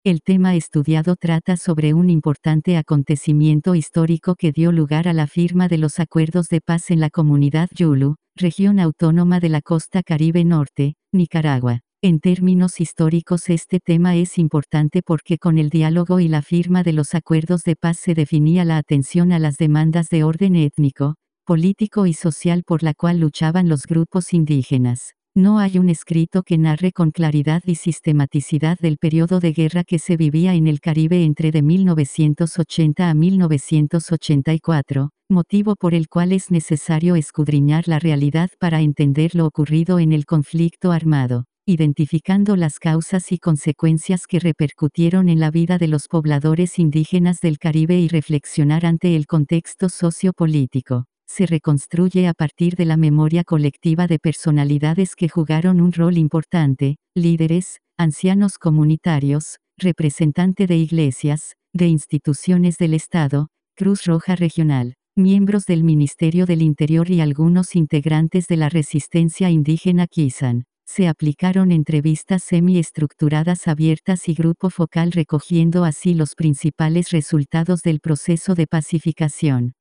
El tema estudiado trata sobre un importante acontecimiento histórico que dio lugar a la firma de los acuerdos de paz en la comunidad Yulu, región autónoma de la costa Caribe Norte, Nicaragua. En términos históricos este tema es importante porque con el diálogo y la firma de los acuerdos de paz se definía la atención a las demandas de orden étnico, político y social por la cual luchaban los grupos indígenas. No hay un escrito que narre con claridad y sistematicidad del periodo de guerra que se vivía en el Caribe entre de 1980 a 1984, motivo por el cual es necesario escudriñar la realidad para entender lo ocurrido en el conflicto armado, identificando las causas y consecuencias que repercutieron en la vida de los pobladores indígenas del Caribe y reflexionar ante el contexto sociopolítico. Se reconstruye a partir de la memoria colectiva de personalidades que jugaron un rol importante, líderes, ancianos comunitarios, representante de iglesias, de instituciones del Estado, Cruz Roja Regional, miembros del Ministerio del Interior y algunos integrantes de la resistencia indígena Kisan. Se aplicaron entrevistas semi-estructuradas abiertas y grupo focal recogiendo así los principales resultados del proceso de pacificación.